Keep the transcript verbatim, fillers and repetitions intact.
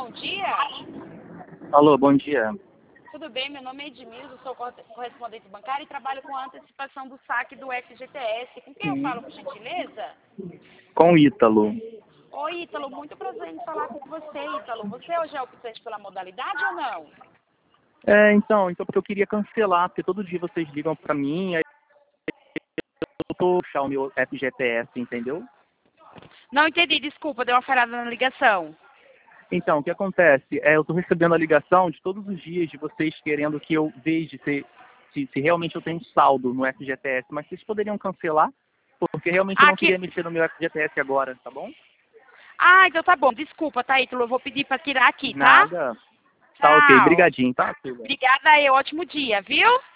bom dia. Alô, bom dia. Tudo bem, meu nome é Edmilson, sou correspondente bancário e trabalho com a antecipação do saque do F G T S. Com quem eu falo, por gentileza? Com o Ítalo. Oi, Ítalo, muito prazer em falar com você, Ítalo. Você hoje é optante pela modalidade ou não? É, então, então porque eu queria cancelar, porque todo dia vocês ligam pra mim, aí eu tô puxar o meu F G T S, entendeu? Não entendi, desculpa, deu uma falhada na ligação. Então, o que acontece? É, eu tô recebendo a ligação de todos os dias de vocês querendo que eu veja se, se, se realmente eu tenho saldo no F G T S, mas vocês poderiam cancelar, porque realmente eu não Aqui... queria mexer no meu F G T S agora, tá bom? Ah, então tá bom, desculpa, tá, Ítalo, eu vou pedir pra tirar aqui, tá? Nada. Tá ok, Tchau. brigadinho, tá? Silvia? Obrigada aí, ótimo dia, viu?